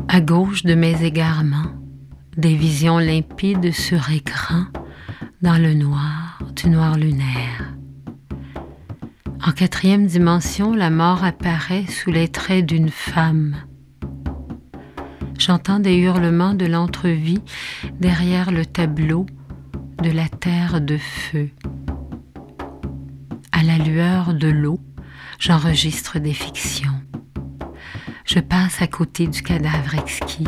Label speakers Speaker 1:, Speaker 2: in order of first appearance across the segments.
Speaker 1: À gauche de mes égarements, des visions limpides sur écran dans le noir du noir lunaire. En 4e dimension, la mort apparaît sous les traits d'une femme. J'entends des hurlements de l'entrevie derrière le tableau de la terre de feu. À la lueur de l'eau, j'enregistre des fictions. Je passe à côté du cadavre exquis.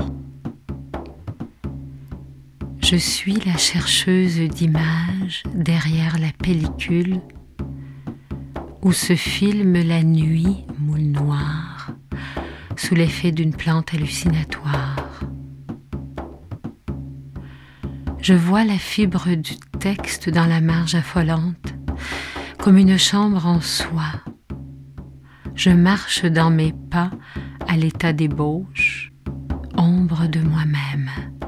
Speaker 1: Je suis la chercheuse d'images derrière la pellicule où se filme la nuit moule noire sous l'effet d'une plante hallucinatoire. Je vois la fibre du texte dans la marge affolante, comme une chambre en soie. Je marche dans mes pas à l'état d'ébauche, ombre de moi-même.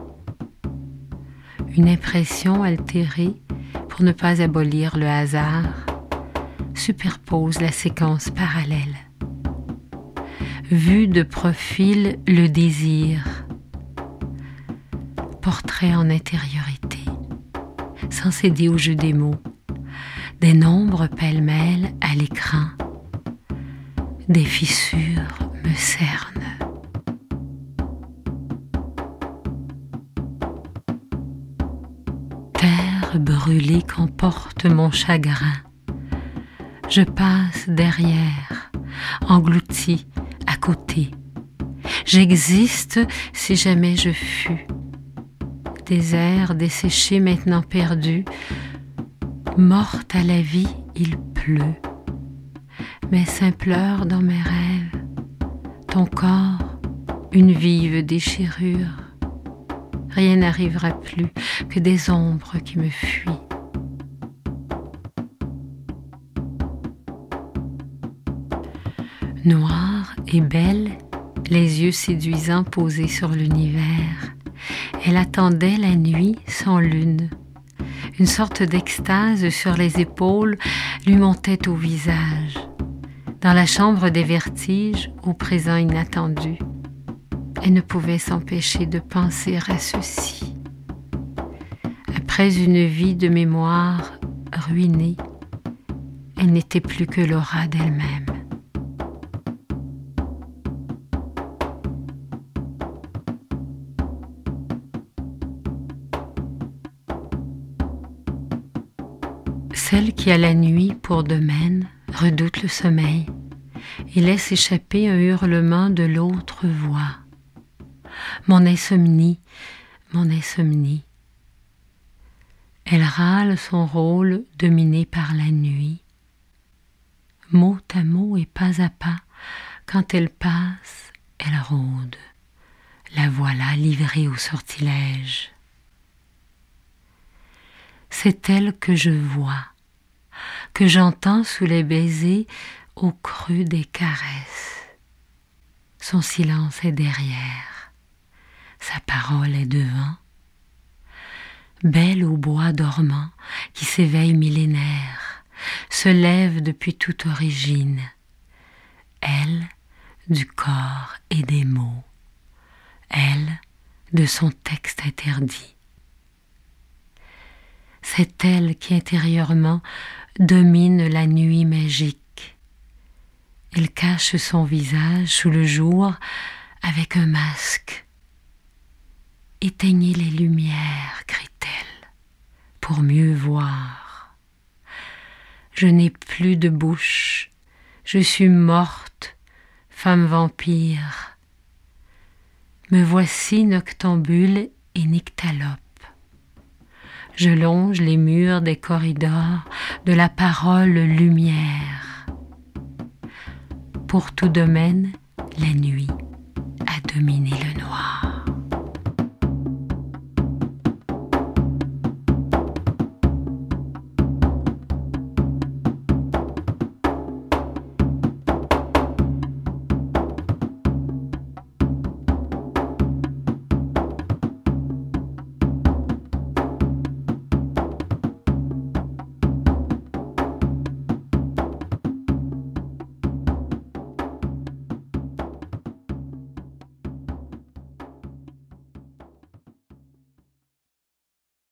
Speaker 1: Une impression altérée, pour ne pas abolir le hasard, superpose la séquence parallèle. Vu de profil, le désir. Portrait en intériorité, sans céder au jeu des mots. Des nombres pêle-mêle à l'écran. Des fissures me cernent. Terre brûlée qu'emporte mon chagrin. Je passe derrière, englouti, à côté. J'existe si jamais je fus. Désert desséché maintenant perdu, morte à la vie, il pleut. Mes seins pleurent dans mes rêves, ton corps, une vive déchirure. Rien n'arrivera plus que des ombres qui me fuient. Noire et belle, les yeux séduisants posés sur l'univers, elle attendait la nuit sans lune. Une sorte d'extase sur les épaules lui montait au visage. Dans la chambre des vertiges, au présent inattendu, elle ne pouvait s'empêcher de penser à ceci. Après une vie de mémoire ruinée, elle n'était plus que l'aura d'elle-même. Celle qui a la nuit pour domaine redoute le sommeil et laisse échapper un hurlement de l'autre voix. Mon insomnie, mon insomnie. Elle râle son rôle dominé par la nuit. Mot à mot et pas à pas, quand elle passe, elle rôde. La voilà livrée au sortilège. C'est elle que je vois, que j'entends sous les baisers au creux des caresses. Son silence est derrière, sa parole est devant. Belle au bois dormant qui s'éveille millénaire, se lève depuis toute origine. Elle, du corps et des mots. Elle, de son texte interdit. C'est elle qui intérieurement domine la nuit magique. Elle cache son visage sous le jour avec un masque. Éteignez les lumières, crie-t-elle, pour mieux voir. Je n'ai plus de bouche, je suis morte, femme vampire. Me voici noctambule et nyctalope. Je longe les murs des corridors de la parole lumière. Pour tout domaine, la nuit a dominé